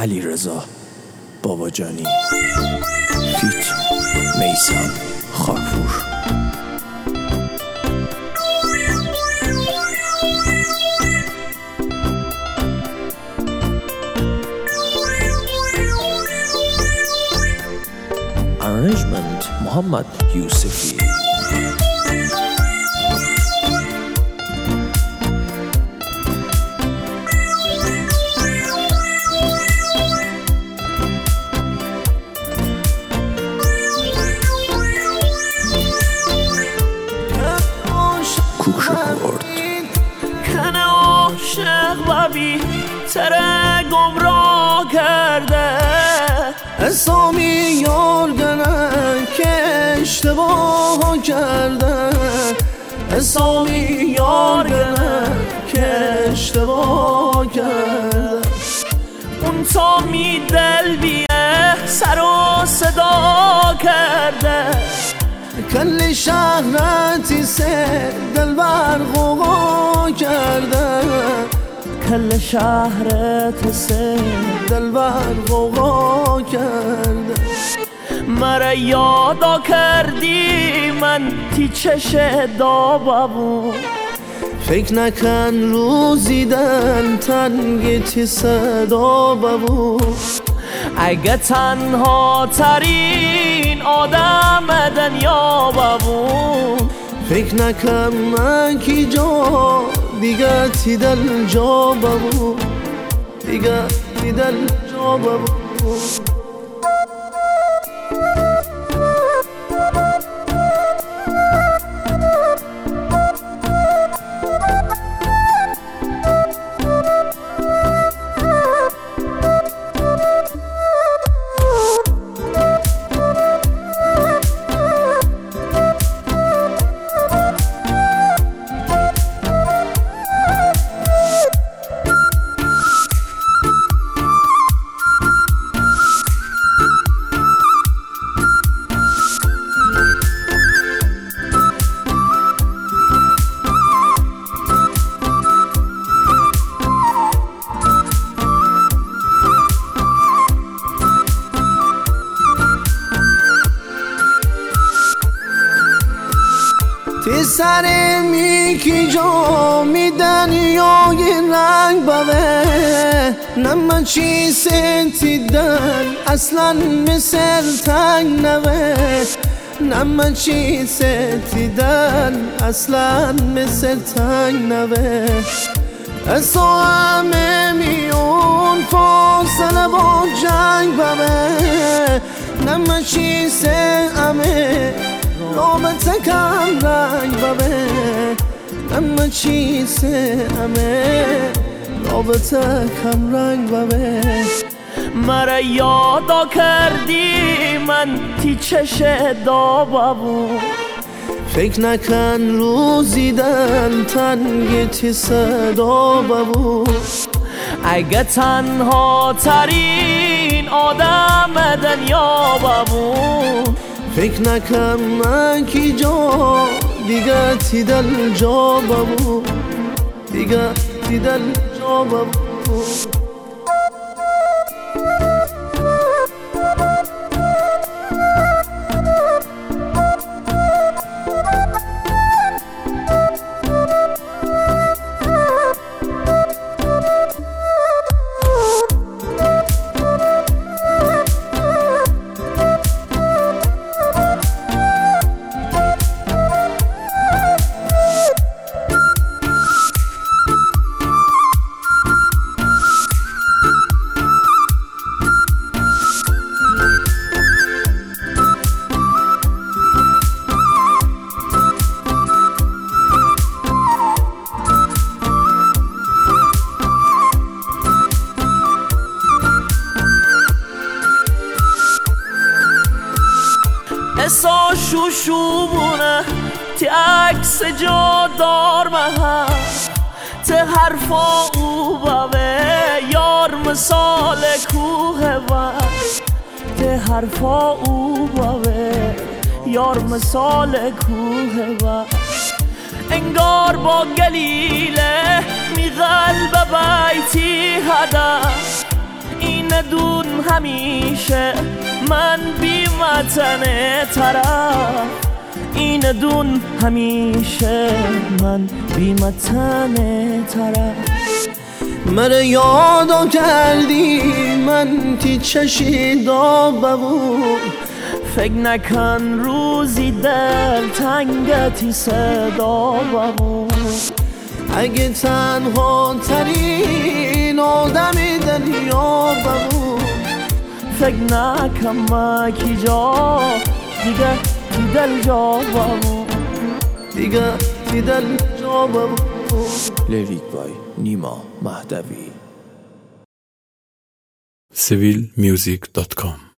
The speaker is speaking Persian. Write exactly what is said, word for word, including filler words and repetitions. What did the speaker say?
علیرضا باباجانی فیت میثم خاکپور. Arrangement محمد یوسفی. کوکش کرد کنه عاشق و بی تره گمراه کرده، اسامی یارگنه که اشتباه کرده، اسامی یارگنه که اشتباه کرده. اون تا می دل بیه سر و صدا کرده، کل شهرتی سه دل بر غوغا کرده، کل شهرت سه دل بر غوغا کرده. مرا یادا کردی من تی چش دابابون، فکر نکن روزی دل تنگ تی صدا ببون. اگه تنها ترین آدم دنیا ببون، فکر نکن من کی جا دیگه تی دل جا ببون، دیگه تی دل جا ببون. تی سر میکی جا میدن یا یه رنگ باوه، نمه چی سنتی دن اصلا مثل تنگ نوه، نمه چی سنتی دن اصلا مثل تنگ نوه. اسا همه میون فاصله با جنگ باوه، نمه چی سه همه رابطه کم رنگ ببه، اما چیزه همه رابطه کم رنگ ببه. مرا یادا کردی من تی چش دابابون، فکر نکن روزی دل تنگ تی صدا ببون. اگه تنها ترین آدم دنیا ببون، فکر نکن من کی جا دیگه تی دل جا ببون، دیگه تی دل جا ببون. اسا شوشوبونه تی عکس جا دار مها، تی حرفا او باوه یار مثال کوه و، تی حرفا او باوه یار مثال کوه و. انگار با گلیله می قلب بیتی هدف، این دون همیشه من بی وطن طرف، این دون همیشه من بی وطن طرف. من یادو کردی من تی چشی دابمون، فکر نکن روزی دل تنگتی صدا بمون. اگه تنها ترین آدمی دنیا بمون، فکر نکن مکی جا دیگه تی دل جا بمون، دیگه تی دل جا بمون. لیریک بای نیما مهدوی. سیویل میوزیک دات کام